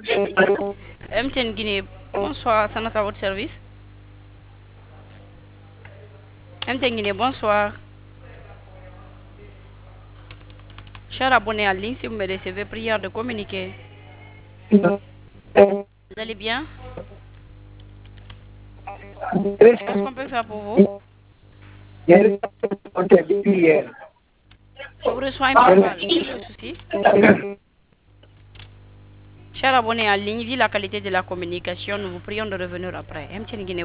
MTN Guinée, bonsoir, Sanata à votre service. MTN Guinée, bonsoir. Cher abonné en ligne, si vous me recevez, prière de communiquer. Vous allez bien? Qu'est-ce qu'on peut faire pour vous? Je vous reçois un peu mal. Quel est le souci? Cher abonné en ligne, vu la qualité de la communication, nous vous prions de revenir après. MTN Guinée.